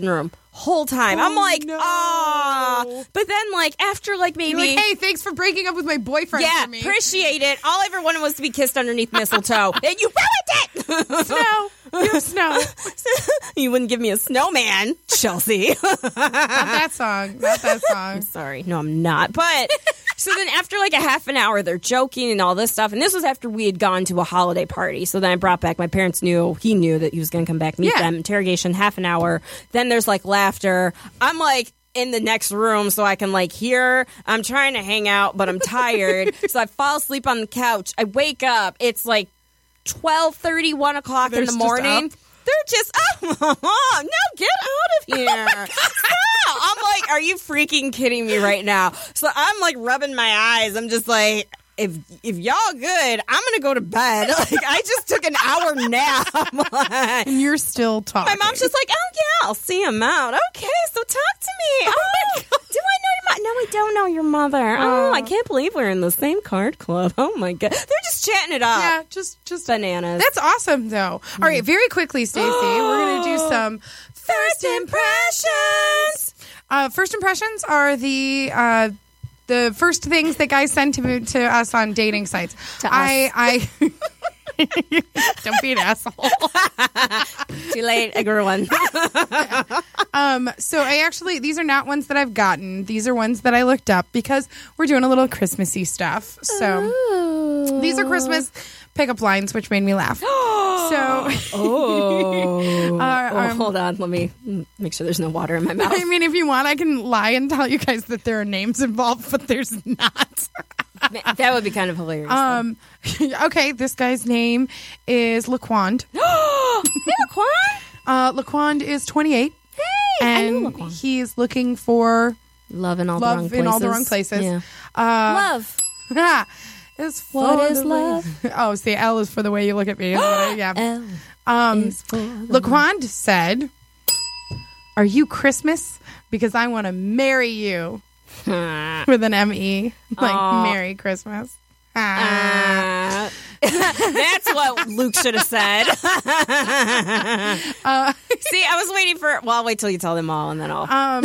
whole time. I'm like, no. But then, like, after, like, maybe... You're like, hey, thanks for breaking up with my boyfriend yeah, for me. appreciate it. All I ever wanted was to be kissed underneath mistletoe. And you ruined it! Snow. You have snow. You wouldn't give me a snowman, Chelsea. Not that song. Not that song. Sorry. No, I'm not. But... So then after like a half an hour, they're joking and all this stuff. And this was after we had gone to a holiday party. So then I brought back, my parents he knew that he was going to come back, meet them. Interrogation, half an hour. Then there's like laughter. I'm like in the next room so I can like hear. I'm trying to hang out, but I'm tired. So I fall asleep on the couch. I wake up. It's like 12:30, 1 o'clock in the morning. They're just, no, get out of here. Stop. I'm like, are you freaking kidding me right now? So I'm like rubbing my eyes. I'm just like, if y'all good, I'm going to go to bed. Like, I just took an hour nap. And you're still talking. My mom's just like, oh, yeah, I'll see him out. Okay, so talk to me. Oh, do I know your mother? No, I don't know your mother. Oh, I can't believe we're in the same card club. Oh, my God. They're just chatting it up. Yeah, just bananas. That's awesome, though. All right, very quickly, Stacey, we're going to do some first impressions. First impressions are the first things that guys send to us on dating sites. I don't be an asshole. Too late. I grew one. So these are not ones that I've gotten. These are ones that I looked up because we're doing a little Christmassy stuff. So these are Christmas pickup lines, which made me laugh. Hold on. Let me make sure there's no water in my mouth. I mean, if you want, I can lie and tell you guys that there are names involved, but there's not. That would be kind of hilarious. Okay, this guy's name is Laquand. Hey, Laquand? Laquand is 28. Hey, and I know Laquand. He's looking for love in all the wrong places. Yeah. Love. What is love? Oh, see, L is for the way you look at me. Yeah. L is for Laquand said, "Are you Christmas? Because I want to marry you." With an M-E. Like, Merry Christmas. That's what Luke should have said. See, I was waiting for... Well, I'll wait till you tell them all, and then I'll...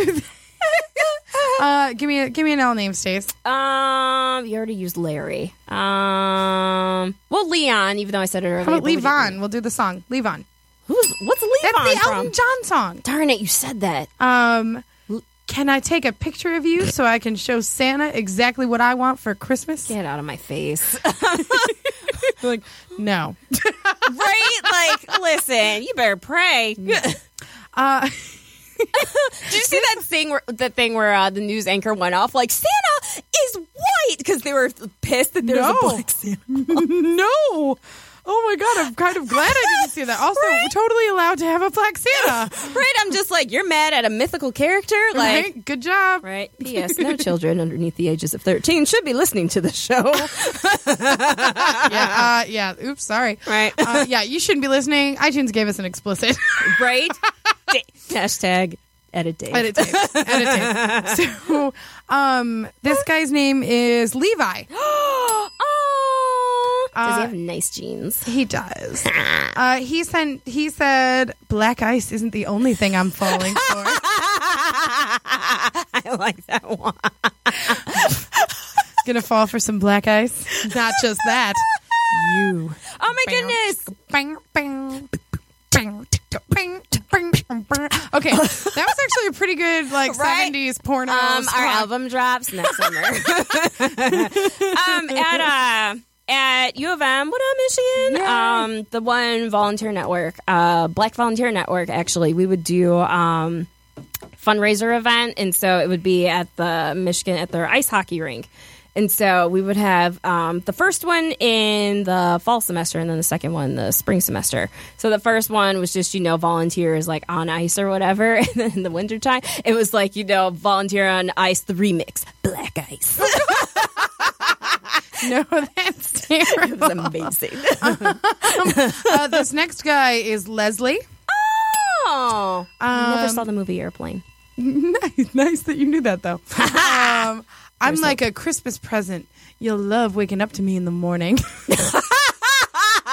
Give me an L name, Stace. You already used Larry. Well, Leon, even though I said it earlier. How about Levon? We'll do the song. Levon. What's Levon? That's the Elton John song. Darn it, you said that. Can I take a picture of you so I can show Santa exactly what I want for Christmas? Get out of my face. Like, no. Right? Like, listen, you better pray. Did you see that thing where the news anchor went off? Like, Santa is white because they were pissed that there was a black Santa. No. Oh my God, I'm kind of glad I didn't see that. Also, we're totally allowed to have a black Santa. Right? I'm just like, you're mad at a mythical character? Like, right? Good job. Right. P.S. No children underneath the ages of 13 should be listening to the show. Yeah. Oops, sorry. Right. Yeah, you shouldn't be listening. iTunes gave us an explicit. Right? Hashtag edit Dave. Edit Dave. So, this guy's name is Levi. Does he have nice jeans? He does. He said, black ice isn't the only thing I'm falling for. I like that one. Gonna fall for some black ice. Not just that. You. Oh my goodness. Okay, that was actually a pretty good right? 70s porno. Our album drops next summer. At U of M, what up, Michigan? Yeah. The one volunteer network, Black Volunteer Network, actually, we would do fundraiser event, and so it would be at the Michigan, at their ice hockey rink. And so we would have the first one in the fall semester and then the second one the spring semester. So the first one was just, volunteers like on ice or whatever. And then in the wintertime, it was like, volunteer on ice, the remix, Black Ice. No, that's terrible. It was amazing. This next guy is Leslie. Oh. I never saw the movie Airplane. Nice that you knew that, though. I'm like a Christmas present. You'll love waking up to me in the morning.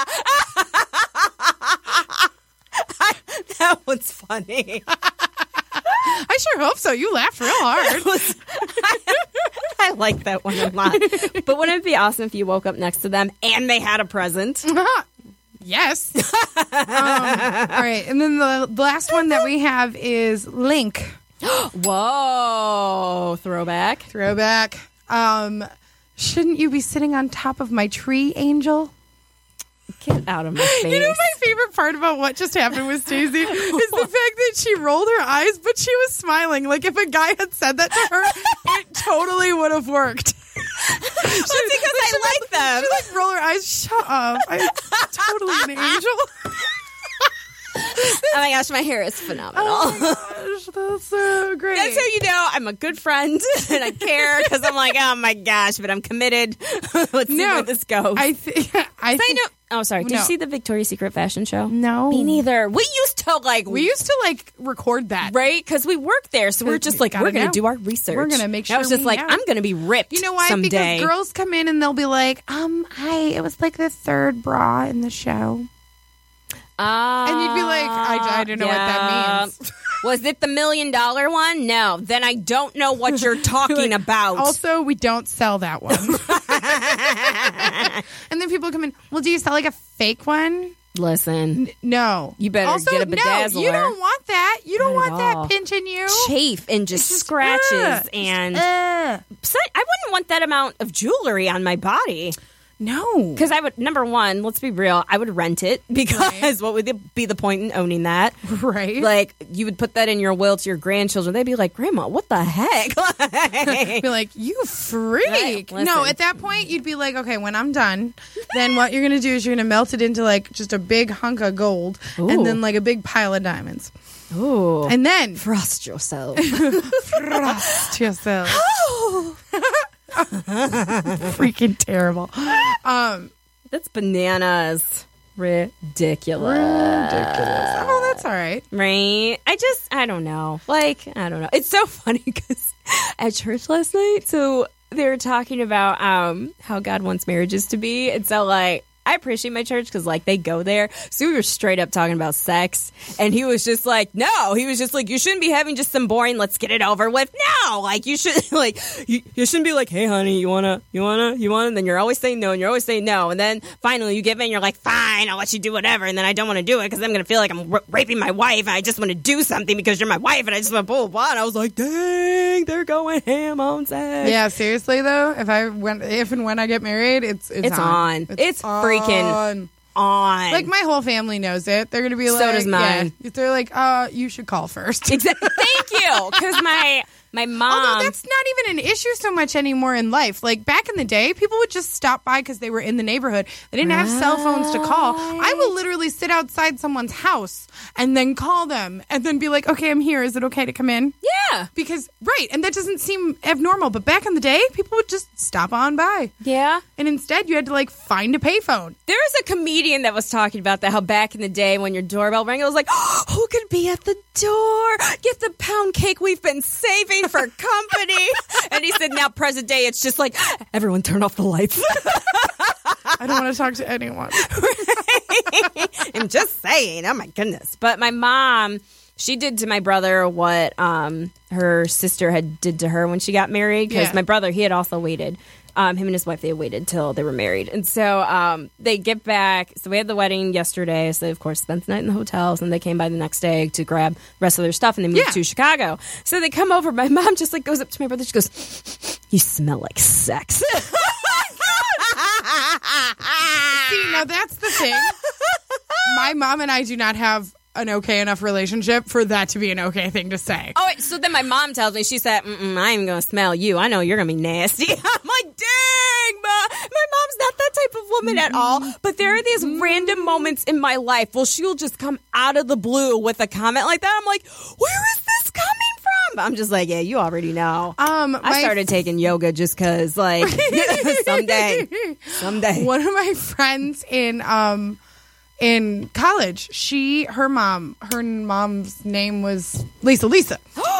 That one's funny. I sure hope so. You laughed real hard. I like that one a lot. But wouldn't it be awesome if you woke up next to them and they had a present? Yes. All right. And then the last one that we have is Link. Whoa. Throwback. Shouldn't you be sitting on top of my tree, Angel? Get out of my face. You know my favorite part about what just happened with Stacey is the fact that she rolled her eyes, but she was smiling. Like if a guy had said that to her, it totally would have worked. Well, because I like them. She like roll her eyes. Shut up. I'm totally an angel. Oh my gosh, my hair is phenomenal. Oh my gosh, that's so great. That's how you know I'm a good friend and I care because I'm like, oh my gosh, but I'm committed. Let's see where this goes. I think. Oh, sorry. Did you see the Victoria's Secret fashion show? No. Me neither. We used to record that. Right? Because we worked there. So we're just like, we're going to do our research. We're going to make sure. I was just like, I'm going to be ripped. You know why? Someday. Because girls come in and they'll be like, it was like the third bra in the show. And you'd be like, I don't know what that means. Was it the $1 million one? No. Then I don't know what you're talking about. Also, we don't sell that one. And then people come in, well, do you sell like a fake one? Listen. No. You better get a bedazzler. No, you don't want that. You don't want that pinching you. Chafe and just scratches. And I wouldn't want that amount of jewelry on my body. No. Because I would, number one, let's be real, I would rent it because what would be the point in owning that? Right. Like, you would put that in your will to your grandchildren. They'd be like, Grandma, what the heck? Be like, you freak. Right, no, at that point, you'd be like, okay, when I'm done, then what you're going to do is you're going to melt it into like just a big hunk of gold and then like a big pile of diamonds. Ooh. And then frost yourself. Frost yourself. Freaking terrible. That's bananas. Ridiculous. Oh, that's all right. Right? I don't know. I don't know. It's so funny because at church last night, so they were talking about how God wants marriages to be. And so, I appreciate my church because, they go there. So we were straight up talking about sex. And he was just like, no. He was just like, you shouldn't be having just some boring, let's get it over with. No. You should, you shouldn't be like, hey, honey, you wanna? And then you're always saying no, and you're always saying no. And then finally you give in, you're like, fine, I'll let you do whatever. And then I don't want to do it because I'm going to feel like I'm raping my wife. And I just want to do something because you're my wife. And I just want blah, blah, blah. And I was like, dang, they're going ham on sex. Yeah, seriously, though, if and when I get married, it's on. It's freaking on. My whole family knows it. They're going to be like, so does mine. Yeah. They're like, you should call first. Exactly. Thank you. Because my mom. Although that's not even an issue so much anymore in life. Back in the day, people would just stop by because they were in the neighborhood. They didn't have cell phones to call. I will literally sit outside someone's house and then call them and then be like, okay, I'm here. Is it okay to come in? Yeah. Because, right. And that doesn't seem abnormal. But back in the day, people would just stop on by. Yeah. And instead, you had to find a payphone. There was a comedian that was talking about that, how back in the day when your doorbell rang, it was like, oh, who could be at the door? Get the pound cake we've been saving for company. And he said, now present day, it's just like, everyone turn off the lights. I don't want to talk to anyone. I'm just saying, oh my goodness. But my mom, she did to my brother what her sister did to her when she got married. Because my brother, he had also waited. Him and his wife, they waited till they were married. And so they get back. So we had the wedding yesterday. So, of course, spent the night in the hotels. And they came by the next day to grab the rest of their stuff. And they moved to Chicago. So they come over. My mom just goes up to my brother. She goes, you smell like sex. See, now that's the thing. My mom and I do not have an okay enough relationship for that to be an okay thing to say. Oh, wait, so then my mom tells me, she said, I ain't going to smell you. I know you're going to be nasty. I'm like, dang, Ma. My mom's not that type of woman at all. But there are these random moments in my life where she'll just come out of the blue with a comment like that. I'm like, where is this coming from? I'm just like, yeah, you already know. I started taking yoga just because, someday. One of my friends in college, her mom's name was Lisa.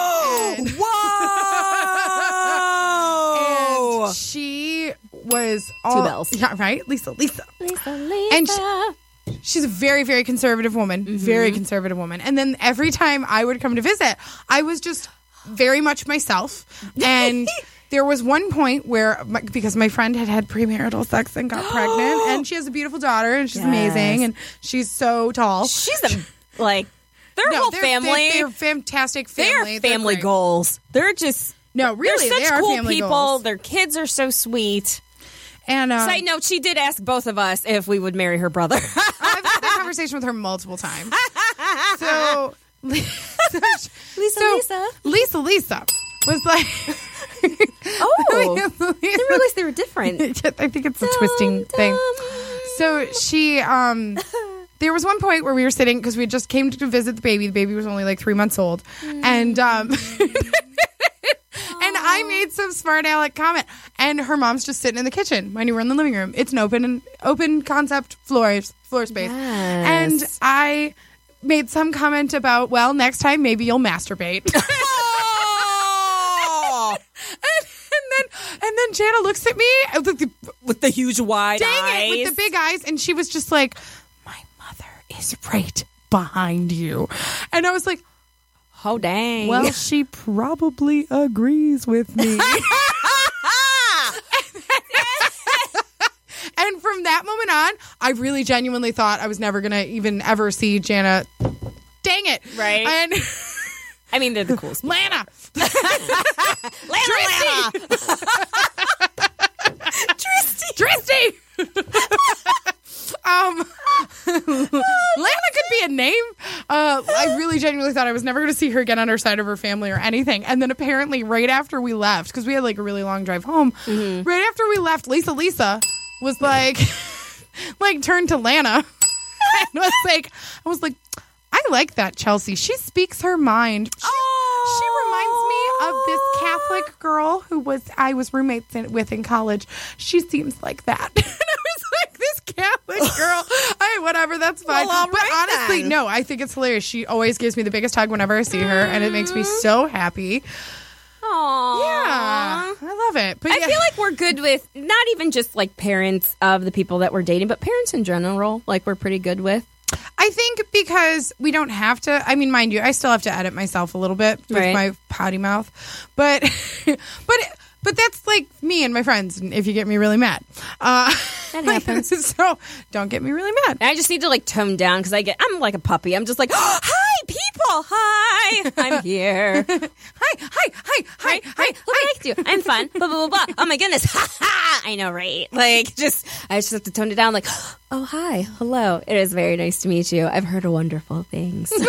Whoa! And she was all... 2 bells. Yeah, right? Lisa. Lisa. And she's a very, very conservative woman. Very conservative woman. And then every time I would come to visit, I was just very much myself. And there was one point where, because my friend had premarital sex and got pregnant, and she has a beautiful daughter, and she's amazing, and she's so tall. She's their whole family. They're fantastic family. They're family goals. They're just really, they're such they are cool family people. goals. Their kids are so sweet. And side note, she did ask both of us if we would marry her brother. I've had that conversation with her multiple times. So Lisa was like, oh, I didn't realize they were different. I think it's a twisting thing. So she, there was one point where we were sitting, because we just came to visit the baby. The baby was only like 3 months old. And, and I made some smart aleck comment, and her mom's just sitting in the kitchen. Mind you, we're in the living room. It's an open concept floor space. Yes. And I made some comment about, well, next time maybe you'll masturbate. Oh! and then Jana looks at me With the huge wide eyes. with the big eyes, and she was just like, my mother is right behind you. And I was like, oh, dang. well, she probably agrees with me. And from that moment on, I really genuinely thought I was never going to even ever see Jana. Dang it. Right. And I mean, they're the coolest. Lana. Lana. Tristy. Lana could be a name. I really genuinely thought I was never going to see her again on her side of her family or anything. And then apparently right after we left, because we had like a really long drive home, right after we left, Lisa was like turned to Lana and was like, I like that Chelsea. She speaks her mind. She reminds me of this Catholic girl who I was roommates with in college. She seems like that. And I was like, this Catholic girl. Whatever, that's fine. Well, but honestly, then. no, I think it's hilarious. She always gives me the biggest hug whenever I see her, and it makes me so happy. Aww. Yeah, I love it. But I feel like we're good with not even just like parents of the people that we're dating, but parents in general. Like we're pretty good with. I think because we don't have to. I mean, mind you, I still have to edit myself a little bit with my potty mouth, but that's like me and my friends. If you get me really mad, that happens. So don't get me really mad. I just need to like tone down because I'm like a puppy. I'm just like, oh, hi, people. Hi, I'm here. Hi. Look what I can do. I'm fun. Blah, blah, blah, blah. Oh my goodness. Ha ha. I know, right? Like, I just have to tone it down. Like, oh, hi. Hello. It is very nice to meet you. I've heard wonderful things. So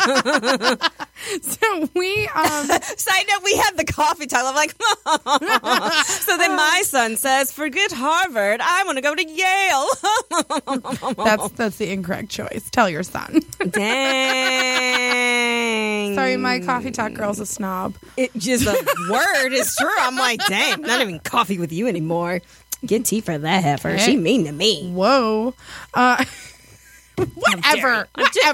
we, side note, we had the coffee talk. I'm like, so then my son says, forget Harvard. I want to go to Yale. that's the incorrect choice. Tell your son. Dang. Sorry, my coffee talk girl's a snob. It just the word is true. I'm like, dang, not even coffee with you anymore. Get tea for that heifer. She mean to me. Whoa. Whatever.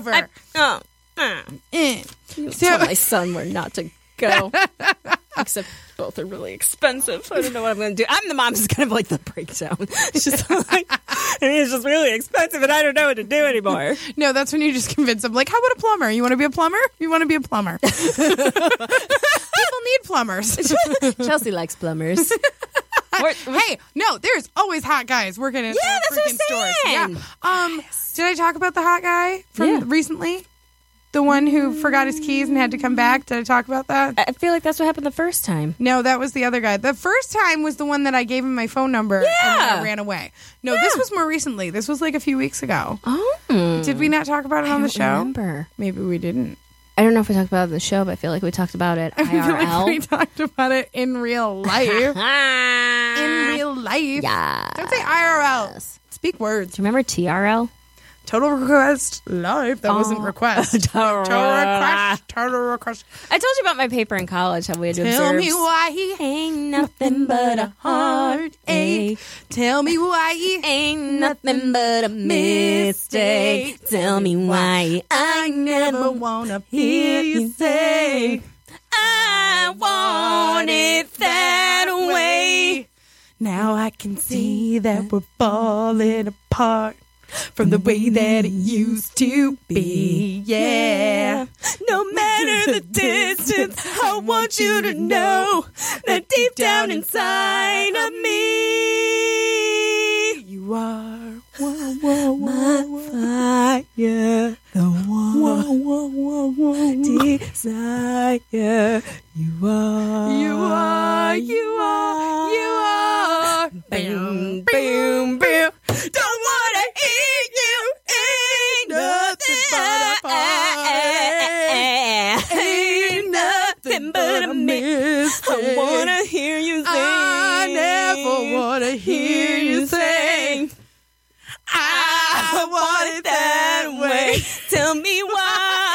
Tell my son where not to go. Except both are really expensive. I don't know what I'm going to do. I'm the mom who's kind of like the breakdown. It's just like, it's just really expensive and I don't know what to do anymore. No, that's when you just convince them, like, how about a plumber? You want to be a plumber? You want to be a plumber. People need plumbers. Chelsea likes plumbers. Hey, no, there's always hot guys working in freaking stores. Yeah. Did I talk about the hot guy from recently? The one who forgot his keys and had to come back? Did I talk about that? I feel like that's what happened the first time. No, that was the other guy. The first time was the one that I gave him my phone number and then I ran away. No, this was more recently. This was like a few weeks ago. Oh. Did we not talk about it on the show? I remember. Maybe we didn't. I don't know if we talked about it on the show, but I feel like we talked about it IRL. I feel like we talked about it in real life. In real life. Yeah. Don't say IRL. Speak words. Do you remember TRL? Total Request Live. That wasn't request. Total request. I told you about my paper in college, how we had to Tell observe. me why he ain't nothing but a heartache. Tell me why he ain't nothing but a mistake. Tell me why I never wanna hear you say I want it that way. Now I can see that we're falling apart. from the way that it used to be. Yeah. No matter the distance, I want you to know that deep down inside of me, You are my fire, the one desire. You are. Boom, boom, boom. Don't wanna hear you. Ain't nothing but a fight. Ain't nothing but a mist. I wanna hear you sing. I never want to hear you sing. I want it that way. Tell me why.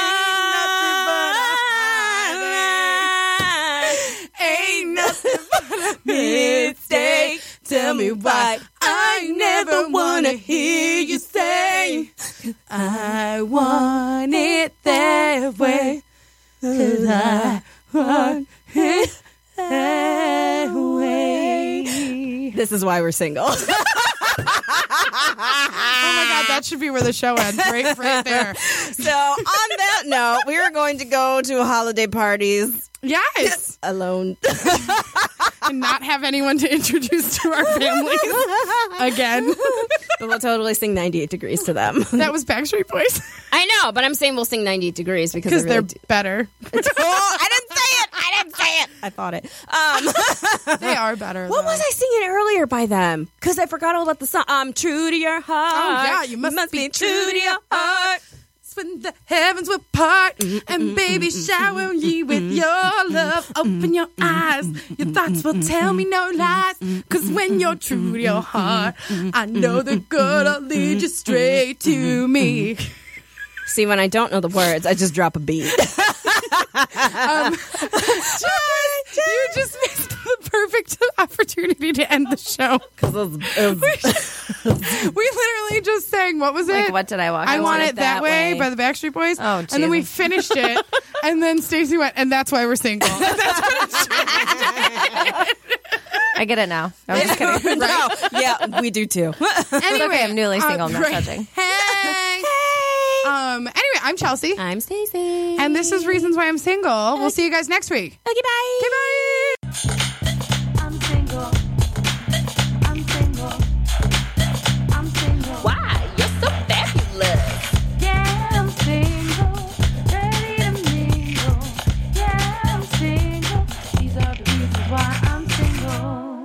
Ain't nothing but a Mistake. Tell me why. I never want to hear you say I want it that way. 'Cause I want it that way. This is why we're single. Oh my God, that should be where the show ends. Right there. So on that note, we are going to go to holiday parties Yes. alone. And not have anyone to introduce to our families again. But we'll totally sing 98 Degrees to them. That was Backstreet Boys. I know, but I'm saying we'll sing 98 Degrees because Because they're better. Oh, I didn't say it. I thought it. They are better. What though. was I singing earlier by them? Because I forgot all about the song. I'm true to your heart. Oh, yeah, you must be true to your heart. When the heavens were part, and baby, shower ye with your love. Open your eyes, your thoughts will tell me no lies. 'Cause when you're true to your heart, I know that God'll lead you straight to me. See, when I don't know the words, I just drop a beat. You just missed the perfect opportunity to end the show. We literally just sang, what was it? Like, what did I walk? I Want It That Way by the Backstreet Boys. Oh, and then we Jesus. finished it, and then Stacey went, and that's why we're single. I get it now. No, I'm just kidding. No, yeah, we do too. Anyway, Okay, I'm newly single. I'm not right. judging. Hey. Anyway, I'm Chelsea. I'm Stacey. And this is Reasons Why I'm Single. We'll see you guys next week. Okay, bye. Okay, bye.